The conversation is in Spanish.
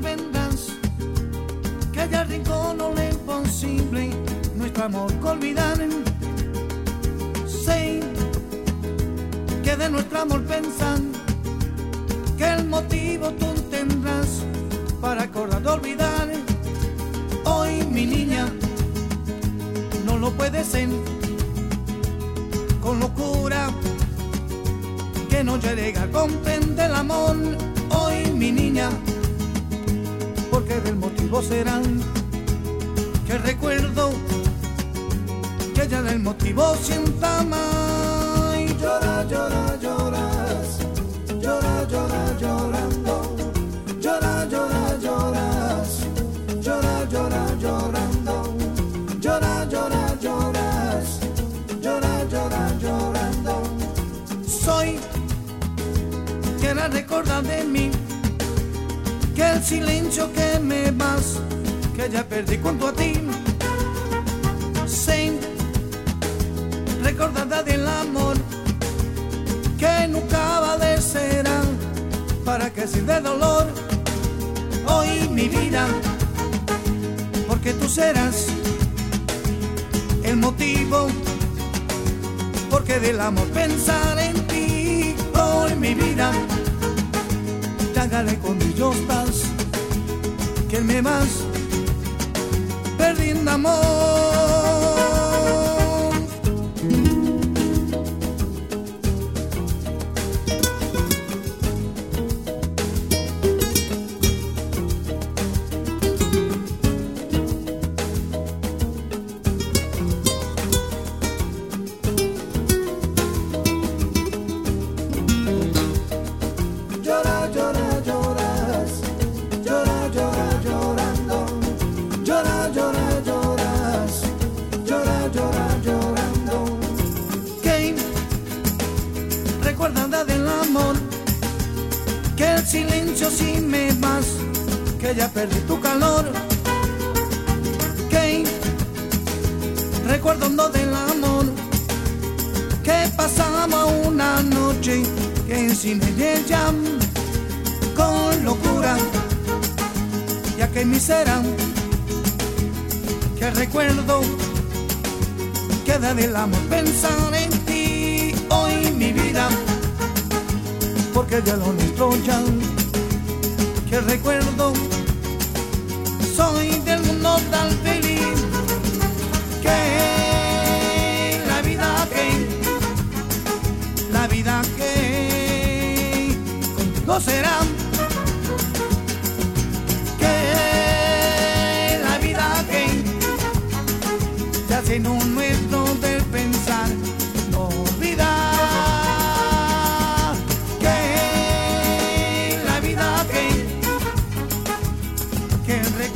vendrás, que haya rincón o lo imposible, nuestro amor que olvidar. Sé que de nuestro amor pensar, que el motivo tú tendrás para acordar de olvidar. Hoy mi niña no lo puede ser, con locura que no llega a comprender el amor. Hoy mi niña, porque del motivo serán que recuerdo que ya del motivo sienta más. Y llora, llora, lloras, llora, llora, llorando, llora, llora, lloras, llora, llora, llorando, llora, llora, lloras, llora, llora, llorando. Soy que la recuerda de mí, que el silencio que me vas, que ya perdí cuanto a ti. Sé recordada del amor que nunca va a ser, para que sirva de dolor. Hoy mi vida, porque tú serás el motivo, porque del amor pensar en ti. Hoy mi vida, hágale con ellos estás, que me vas perdiendo amor. Llora, llora, lloras, llora, llora, llorando, llora, llora, lloras, llora, llora, llorando. Que recuerda del amor, que el silencio si me vas, que ya perdí tu calor. Que recordando del amor, que pasamos una noche que sin ella con locura, ya que mi será, que recuerdo queda del amor pensar en ti. Hoy mi vida, porque ya lo nuestro ya, que recuerdo soy del mundo tan feliz, que la vida que contigo será, que la vida que se hace en un nuestro del pensar, no olvidar, que la vida que